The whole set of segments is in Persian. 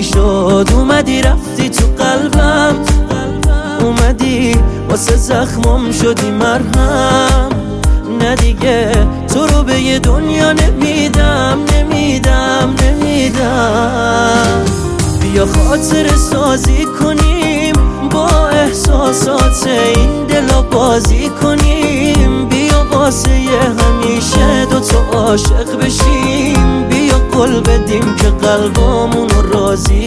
چی شد اومدی رفتی تو قلبم، اومدی واسه زخمم شدی مرهم. نه دیگه تو رو به یه دنیا نمیدم. بیا خاطر سازی کنیم، با احساسات این دلا بازی کنیم. بیا واسه همیشه دوتا عاشق بشیم. بیا قول بدیم که قلبامونو راضی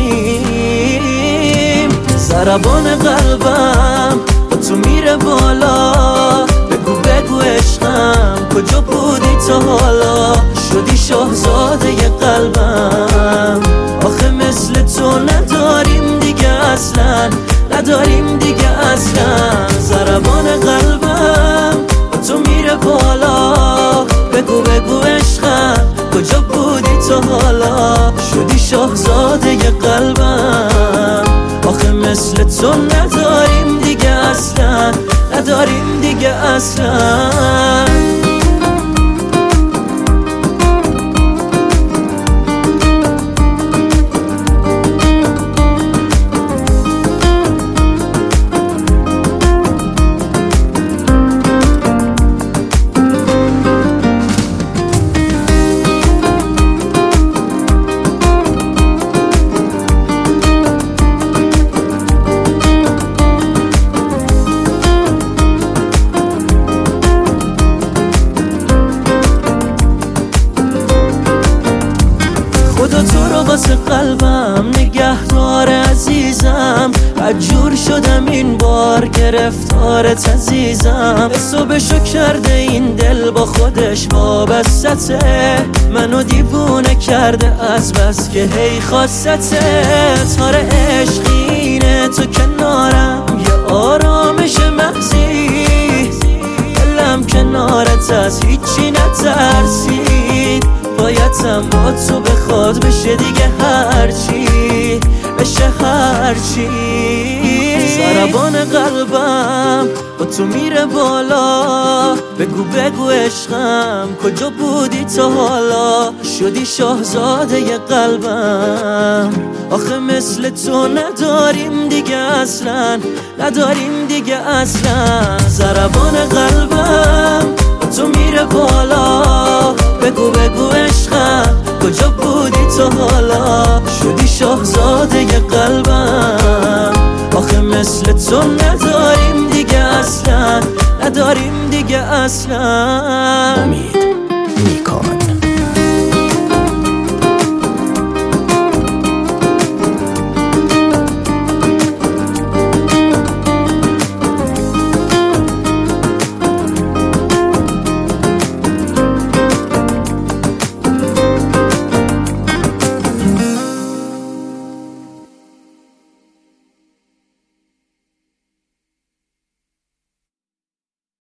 کنیم. ضربان قلبم با تو میره بالا، بگو عشقم کجا بودی تا حالا؟ شدی شاهزاده قلبم، آخه مثل تو نداریم دیگه اصلا، نداریم دیگه اصلا. ضربان قلبم با تو میره بالا، بگو عشقم کجا بودی تا حالا؟ شدی شاهزاده قلبم، آخه مثل تو نداریم دیگه اصلا، نداریم دیگه اصلا. خدا تو رو واسه قلبم نگهدار عزیزم. عجور شدم این بار گرفتارت عزیزم. حسابشو کرده این دل با خودش وابسته، منو دیوونه کرده از بس که هی خواستته. تار عشقینه تو کنارم، یه آرامش محضی، دلم کنارت از هیچی نترسید. بایدم با تو بخواد بشه دیگه هرچی بشه هرچی. ضربان قلبم با تو میره بالا، بگو عشقم کجا بودی تا حالا؟ شدی شاهزاده قلبم، آخه مثل تو نداریم دیگه اصلا، نداریم دیگه اصلا. ضربان قلبم با تو میره بالا، بگو عشقم کجا بودی تا حالا؟ شدی شاهزاده قلبم، آخه مثل تو نداریم دیگه اصلا، نداریم دیگه اصلا.